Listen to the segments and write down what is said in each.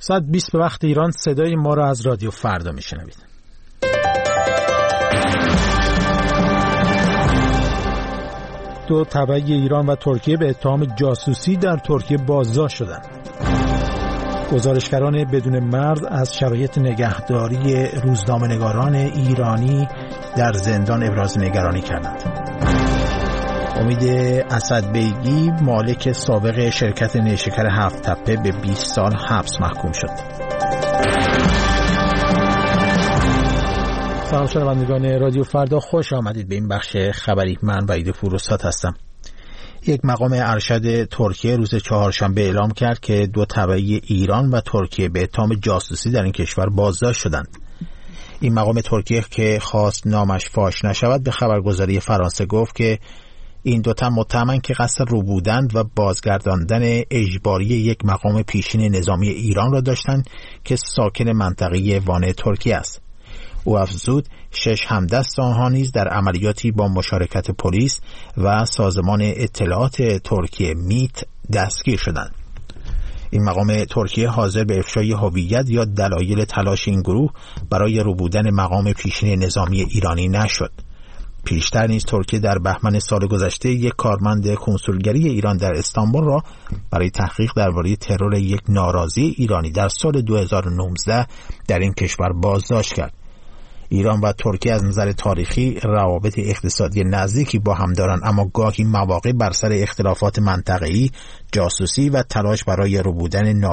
ساعت 20 به وقت ایران صدای ما را از رادیو فردا میشنوید. دو تبعی ایران و ترکیه به اتهام جاسوسی در ترکیه بازداشت شدند. گزارشگران بدون مرز از شرایط نگهداری روزنامه‌نگاران ایرانی در زندان ابراز نگرانی کردند. امید اسدبیگی مالک سابق شرکت نیشکر هفت تپه به 20 سال حبس محکوم شد. سلام شنوندگان رادیو فردا، خوش آمدید به این بخش خبری. من وحید فروسات هستم. یک مقام ارشد ترکیه روز چهارشنبه اعلام کرد که دو تبعی ایران و ترکیه به اتهام جاسوسی در این کشور بازداشت شدند. این مقام ترکیه که خواست نامش فاش نشود به خبرگزاری فرانسه گفت که این دو تن متهمند که قصد ربودند و بازگرداندن اجباری یک مقام پیشین نظامی ایران را داشتند که ساکن منطقه وانه ترکیه است. او افزود 6 همدست آنها نیز در عملیاتی با مشارکت پلیس و سازمان اطلاعات ترکیه میت دستگیر شدند. این مقام ترکیه حاضر به افشای هویت یا دلایل تلاش این گروه برای ربودن مقام پیشین نظامی ایرانی نشد. پیشتر نیز ترکیه در بهمن سال گذشته یک کارمند کنسولگری ایران در استانبول را برای تحقیق درباره ترور یک ناراضی ایرانی در سال 2019 در این کشور بازداشت کرد. ایران و ترکیه از نظر تاریخی روابط اقتصادی نزدیکی با هم دارند، اما گاهی مواقع بر سر اختلافات منطقه‌ای، جاسوسی و تلاش برای ربودن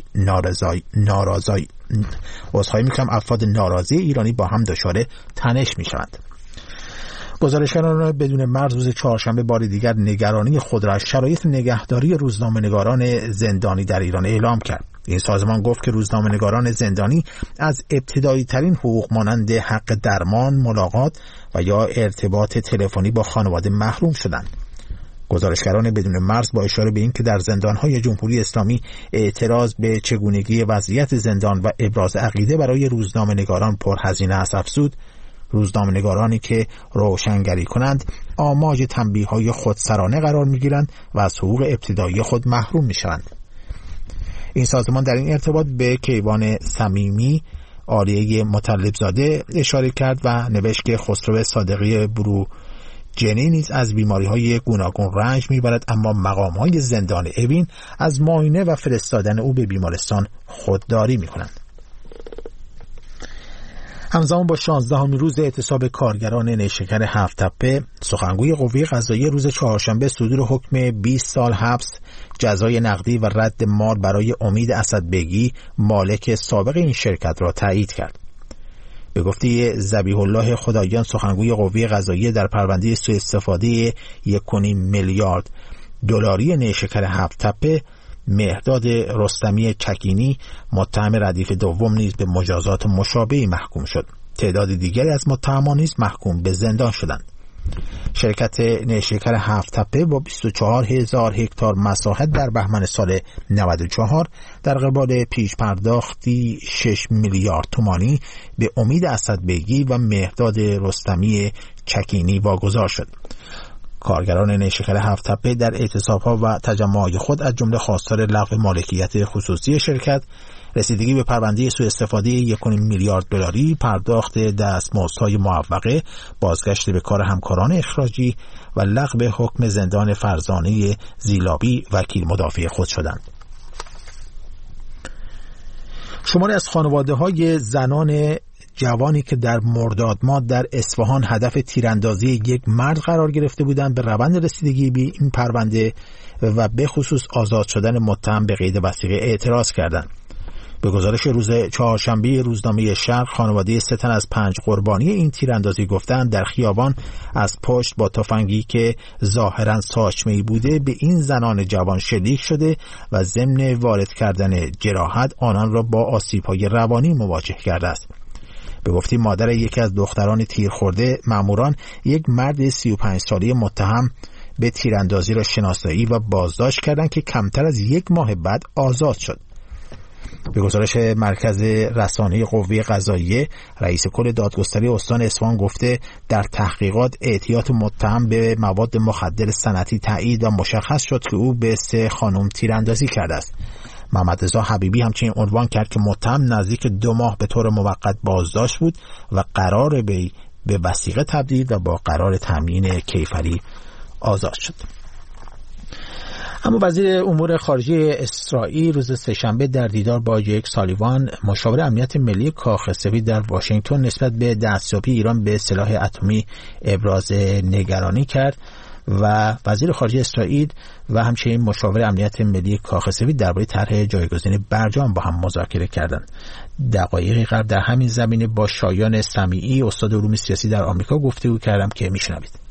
افراد ناراضی ایرانی با هم دچار تنش می‌شوند. گزارشگران بدون مرز روز چهارشنبه بار دیگر نگرانی خود را از شرایط نگهداری روزنامه‌نگاران زندانی در ایران اعلام کرد. این سازمان گفت که روزنامه‌نگاران زندانی از ابتدایی ترین حقوق مانند حق درمان، ملاقات و یا ارتباط تلفنی با خانواده محروم شدند. گزارشگران بدون مرز با اشاره به این که در زندان‌های جمهوری اسلامی اعتراض به چگونگی وضعیت زندان و ابراز عقیده برای روزنامه‌نگاران پرهزینه است افزود روزنامه‌نگارانی که روشنگری کنند آماج تنبیه‌های خودسرانه قرار می‌گیرند و از حقوق ابتدایی خود محروم می‌شوند. این سازمان در این ارتباط به کیوان صمیمی عالیه مطلبزاده اشاره کرد و نوشت که خسرو صادقی بروجنی نیز از بیماری‌های گوناگون رنج می‌برد، اما مقام‌های زندان اوین از معاینه و فرستادن او به بیمارستان خودداری می‌کنند. همزمان با 16مین روز اعتصاب کارگران نیشکر هفت تپه، سخنگوی قوه قضاییه روز چهارشنبه صدور حکم 20 سال حبس، جزای نقدی و رد مال برای امید اسدبیگی مالک سابق این شرکت را تایید کرد. به گفته ذبیح الله خدایان سخنگوی قوه قضاییه در پرونده سوء استفاده 1.5 میلیارد دلاری نیشکر هفت تپه، مهداد رستمی چکینی متهم ردیف دوم نیز به مجازات مشابهی محکوم شد. تعداد دیگری از متهمان نیز محکوم به زندان شدند. شرکت نیشکر هفت تپه با 24,000 هکتار مساحت در بهمن سال 94 در قبال پیش پرداختی 6 میلیارد تومانی به امید اسدبیگی و مهداد رستمی چکینی واگذار شد. کارگران نیشکر هفت تپه در اعتصاب‌ها و تجمعات خود از جمله خواستار لغو مالکیت خصوصی شرکت، رسیدگی به پرونده سوء استفاده 1.5 میلیارد دلاری، پرداخت دستمزدهای معوقه، بازگشت به کار همکاران اخراجی و لغو حکم زندان فرزانه زیلابی وکیل مدافع خود شدند. شماری از خانواده‌های زنان جوانی که در مرداد ماه در اصفهان هدف تیراندازی یک مرد قرار گرفته بودند به روند رسیدگی به این پرونده و به خصوص آزاد شدن متهم به قید وثیقه اعتراض کردند. به گزارش روز چهارشنبه روزنامه شرق، خانواده 3 تن از 5 قربانی این تیراندازی گفتند در خیابان از پشت با تفنگی که ظاهراً ساچمه‌ای بوده به این زنان جوان شلیک شده و ضمن وارد کردن جراحت آنان را با آسیب‌های روانی مواجه کرده است. به گفته مادر یکی از دختران تیر خورده، ماموران یک مرد 35 ساله متهم به تیراندازی را شناسایی و بازداشت کردند که کمتر از 1 ماه بعد آزاد شد. به گزارش مرکز رسانه قوه قضاییه، رئیس کل دادگستری استان اصفهان گفته در تحقیقات اعتیاد متهم به مواد مخدر صنعتی تایید و مشخص شد که او به 3 خانم تیراندازی کرده است. محمد رضا حبیبی همچنین عنوان کرد که متهم نزدیک 2 ماه به طور موقت بازداشت بود و قرار به وثیقه تبدیل و با قرار تامین کیفری آزاد شد. اما وزیر امور خارجه اسرائیل روز سه‌شنبه در دیدار با جیک سالیوان مشاور امنیت ملی کاخ سفید در واشنگتن نسبت به دستیابی ایران به سلاح اتمی ابراز نگرانی کرد و وزیر خارجه اسرائیل و همچنین مشاور امنیت ملی کاخ سفید درباره طرح جایگزین برجام با هم مذاکره کردند. دقایقی قبل در همین زمینه با شایان سمیعی استاد علوم سیاسی در آمریکا گفتگو کردم که میشنوید.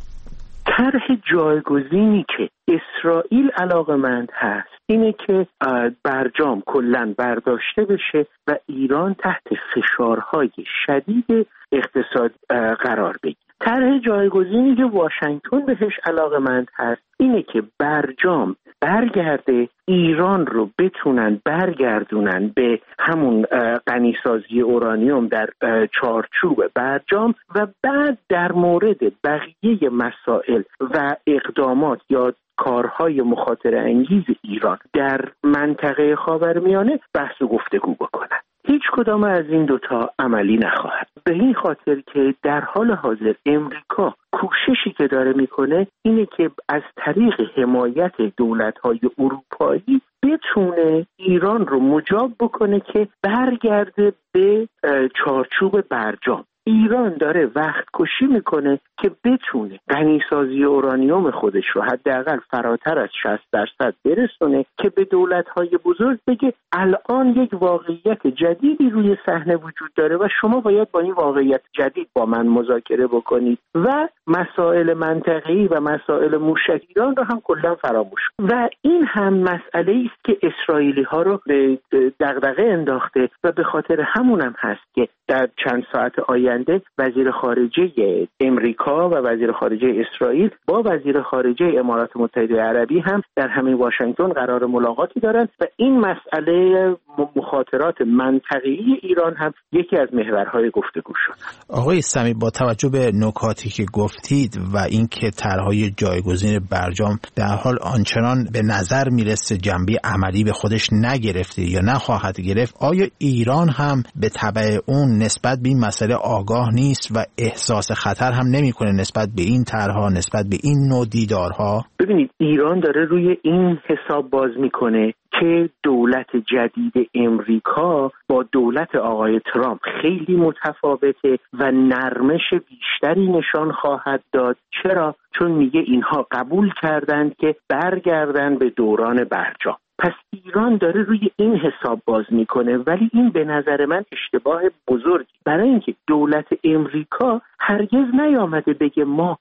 طرح جایگزینی که اسرائیل علاقمند هست اینه که برجام کلاً برداشته بشه و ایران تحت فشارهای شدید اقتصاد قرار بگیره. طرح جایگزینی که واشنگتن بهش علاقمند هست اینه که برجام برگرده، ایران رو بتونن برگردونن به همون غنیسازی اورانیوم در چارچوب برجام و بعد در مورد بقیه مسائل و اقدامات یا کارهای مخاطره انگیز ایران در منطقه خاورمیانه بحث و گفتگو بکنن. هیچ کدام از این دوتا عملی نخواهد. به این خاطر که در حال حاضر امریکا کوششی که داره میکنه اینه که از طریق حمایت دولت‌های اروپایی بتونه ایران رو مجاب بکنه که برگرده به چارچوب برجام. ایران داره وقت کشی میکنه که بتونه غنیسازی اورانیوم خودش رو حداقل فراتر از 60% برسونه که به دولت‌های بزرگ بگه الان یک واقعیت جدیدی روی صحنه وجود داره و شما باید با این واقعیت جدید با من مذاکره بکنید و مسائل منطقه‌ای و مسائل موشک ایران رو هم کلا فراموش. و این هم مسئله است که اسرائیلی‌ها رو به دغدغه انداخته و به خاطر همون هم هست که در چند ساعت آینده وزیر خارجه امریکا و وزیر خارجه اسرائیل با وزیر خارجه امارات متحده عربی هم در همین واشنگتن قرار ملاقاتی دارن و این مسئله مخاطرات منطقه‌ای ایران هم یکی از محورهای گفتگو شد. آقای سمیع، با توجه به نکاتی که گفتید و اینکه طرحهای جایگزین برجام در حال آنچنان به نظر میرسه جنبه عملی به خودش نگرفته یا نخواهد گرفت، آیا ایران هم به تبع اون نسبت به این مسئله آگاه نیست و احساس خطر هم نمیکنه نسبت به این طرحها، نسبت به این نوع دیدارها؟ ببینید، ایران داره روی این حساب باز میکنه که دولت جدید امریکا با دولت آقای ترامپ خیلی متفاوته و نرمش بیشتری نشان خواهد داد. چرا؟ چون میگه اینها قبول کردند که برگردن به دوران برجام. پس ایران داره روی این حساب باز میکنه، ولی این به نظر من اشتباه بزرگی، برای اینکه دولت امریکا هرگز نیامده بگه ما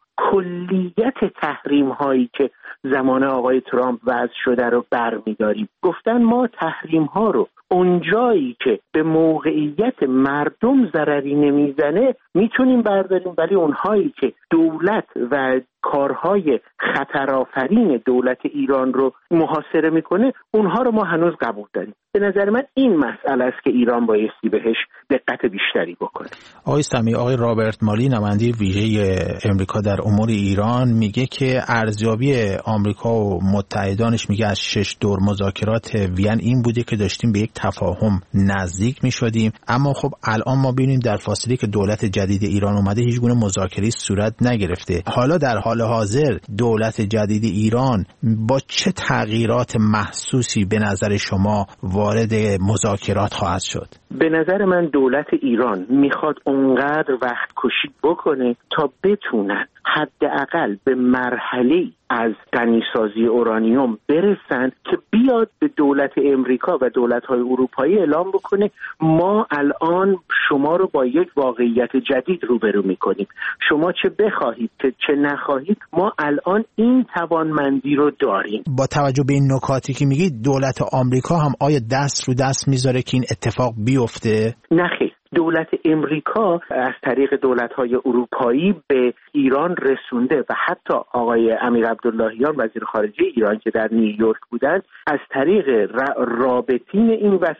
کلیت تحریم هایی که زمان آقای ترامپ وضع شده رو برمیداریم. گفتن ما تحریم ها رو اونجایی که به موقعیت مردم ضرری نمیزنه میتونیم برداریم، ولی اونهایی که دولت و کارهای خطرآفرین دولت ایران رو محاصره میکنه اونها رو ما هنوز قبول داریم. به نظر من این مسئله است که ایران بایستی بهش دقت بیشتری بکنه. آقای سمیع، آقای رابرت مالی نماینده ویژه امریکا در امور ایران میگه که ارزیابی آمریکا و متحدانش میگه از 6 دور مذاکرات وین این بوده که داشتیم به یک تفاهم نزدیک میشدیم، اما خب الان ما ببینیم در فاصله که دولت جدید ایران اومده هیچ گونه مذاکره‌ای صورت نگرفته. حالا در حال حاضر دولت جدید ایران با چه تغییرات محسوسی به نظر شما وارد مذاکرات خواهد شد؟ به نظر من دولت ایران میخواد اونقدر وقت کشی بکنه تا بتونن حداقل به مرحله از غنیسازی اورانیوم برسن که بیاد به دولت امریکا و دولت‌های اروپایی اعلام بکنه ما الان شما رو با یک واقعیت جدید روبرو میکنیم. شما چه بخواهید چه نخواهید ما الان این توانمندی رو داریم. با توجه به این نکاتی که میگید دولت آمریکا هم آیا دست رو دست میذاره که این اتفاق بیفته؟ نخیر. دولت امریکا از طریق دولت‌های اروپایی به ایران رسونده و حتی آقای امیر عبداللهیان وزیر خارجه ایران که در نیویورک بودند از طریق رابطین این وسط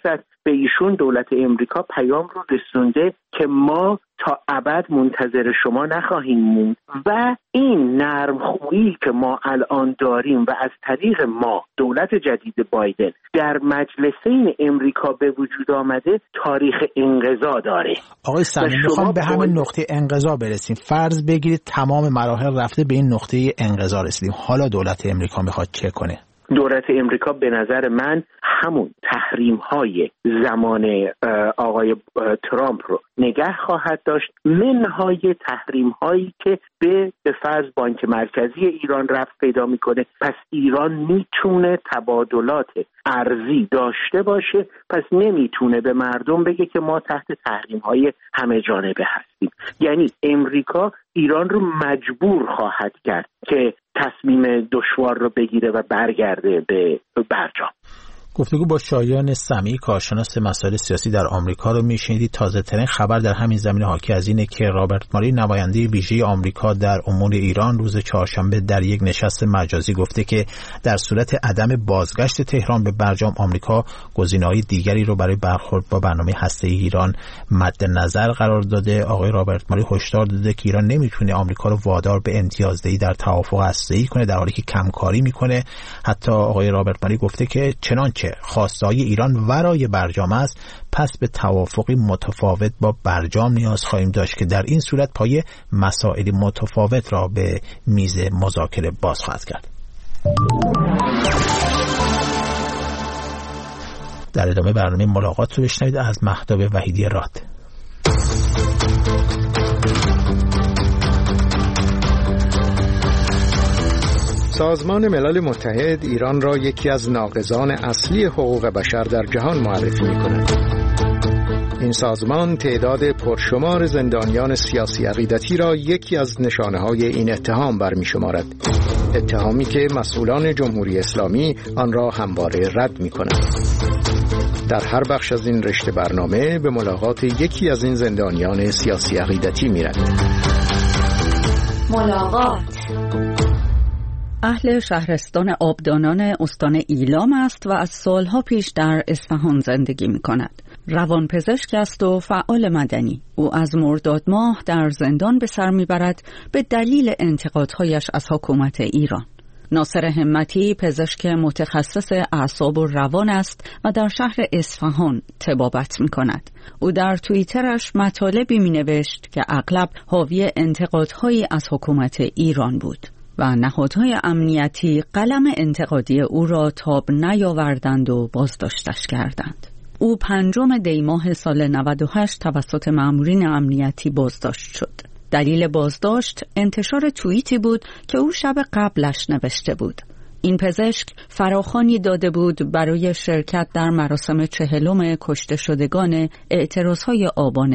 به ایشون دولت امریکا پیام رو رسونده که ما تا ابد منتظر شما نخواهیم موند و این نرمخویی که ما الان داریم و از طریق ما دولت جدید بایدن در مجلسین امریکا به وجود آمده تاریخ انقضا داره. آقای سمی میخوام به همین نقطه انقضا برسیم. فرض بگیرید تمام مراحل رفته به این نقطه انقضا رسیدیم، حالا دولت امریکا میخواد چه کنه؟ دولت امریکا به نظر من همون تحریم‌های زمان آقای ترامپ رو نگه خواهد داشت، منهای تحریم‌هایی که به فرض بانک مرکزی ایران رفت پیدا میکنه. پس ایران میتونه تبادلات ارزی داشته باشه، پس نمیتونه به مردم بگه که ما تحت تحریم‌های همه جانبه هستیم. یعنی امریکا ایران رو مجبور خواهد کرد که تصمیم دشوار رو بگیره و برگرده به برجام. گفتگو با شایان سمیع، کارشناس مسائل سیاسی در آمریکا رو میشنیدید. تازه ترین خبر در همین زمینه حاکی از اینه که رابرت ماری، نماینده ویژه آمریکا در امور ایران، روز چهارشنبه در یک نشست مجازی گفته که در صورت عدم بازگشت تهران به برجام، آمریکا گزینه‌های دیگری رو برای برخورد با برنامه هسته‌ای ایران مد نظر قرار داده. آقای رابرت ماری هشدار داده که ایران نمیتونه آمریکا رو وادار به امتیازدهی در توافق هسته‌ای کنه، در حالی که کمکاری میکنه. حتی آقای رابرت ماری گفته که چنانچه خواستای ایران ورای برجام است، پس به توافقی متفاوت با برجام نیاز خواهیم داشت که در این صورت پای مسائل متفاوت را به میز مذاکره باز خواهد کرد. در ادامه برنامه ملاقات رو بشنوید از مهتاب وحیدی راد. سازمان ملل متحد ایران را یکی از ناقضان اصلی حقوق بشر در جهان معرفی می‌کند. این سازمان تعداد پرشمار زندانیان سیاسی عقیدتی را یکی از نشانه‌های این اتهام برمی‌شمارد. اتهامی که مسئولان جمهوری اسلامی آن را همواره رد می‌کنند. در هر بخش از این رشته برنامه به ملاقات یکی از این زندانیان سیاسی عقیدتی می‌رویم. ملاقات اهل شهرستان آبدانان استان ایلام است و از سالها پیش در اصفهان زندگی می کند. روانپزشک است و فعال مدنی. او از مرداد ماه در زندان به سر می برد به دلیل انتقادهایش از حکومت ایران. ناصر همتی پزشک متخصص اعصاب و روان است و در شهر اصفهان طبابت می کند. او در توییترش مطالبی می نوشت که اغلب حاوی انتقادهایی از حکومت ایران بود و نهادهای امنیتی قلم انتقادی او را تاب نیاوردند و بازداشتش کردند. او 5 دی ماه سال 98 توسط مامورین امنیتی بازداشت شد. دلیل بازداشت انتشار توییتی بود که او شب قبلش نوشته بود. این پزشک فراخوانی داده بود برای شرکت در مراسم 40 کشته شدگان اعتراضهای آبان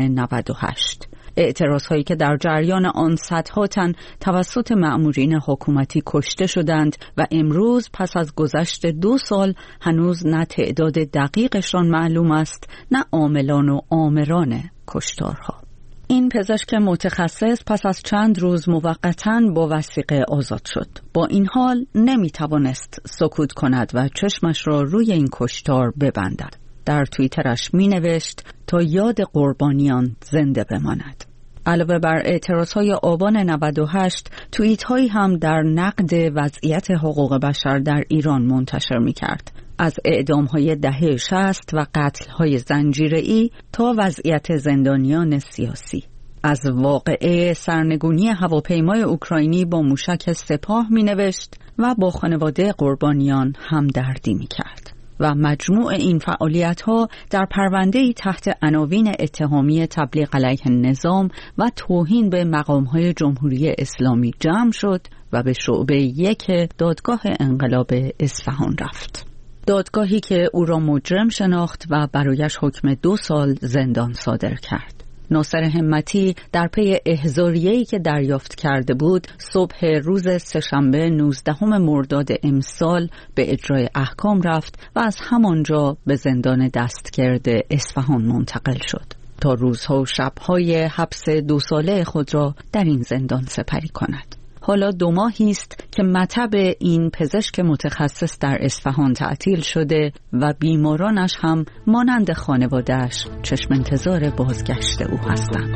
98. اعتراضهایی که در جریان آن صدها تن توسط مأمورین حکومتی کشته شدند و امروز پس از گذشت 2 سال هنوز نه تعداد دقیقشان معلوم است، نه عاملان و آمران کشتارها. این پزشک متخصص پس از چند روز موقتاً با وثیقه آزاد شد. با این حال نمیتوانست سکوت کند و چشمش را روی این کشتار ببندد. در توییترش می نوشت تا یاد قربانیان زنده بماند. علاوه بر اعتراضهای آبان 98 توییت هایی هم در نقد وضعیت حقوق بشر در ایران منتشر می کرد. از اعدام های دهه 60 و قتل های زنجیره‌ای تا وضعیت زندانیان سیاسی. از واقعه سرنگونی هواپیمای اوکراینی با موشک سپاه می نوشت و با خانواده قربانیان همدردی می کرد. و مجموع این فعالیت‌ها در پرونده‌ای تحت عناوین اتهامی تبلیغ علیه نظام و توهین به مقام‌های جمهوری اسلامی جمع شد و به شعبه 1 دادگاه انقلاب اصفهان رفت. دادگاهی که او را مجرم شناخت و برایش حکم 2 سال زندان صادر کرد. ناصر همتی در پی احضاریه‌ای که دریافت کرده بود، صبح روز سه‌شنبه 19 مرداد امسال به اجرای احکام رفت و از همانجا به زندان دستگرد اصفهان منتقل شد تا روزها و شب‌های حبس 2 ساله خود را در این زندان سپری کند. حالا 2 ماهی است که مطب این پزشک متخصص در اصفهان تعطیل شده و بیمارانش هم مانند خانواده‌اش چشم انتظار بازگشت او هستند.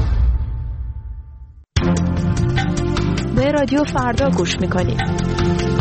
به رادیو فردا گوش میکنید.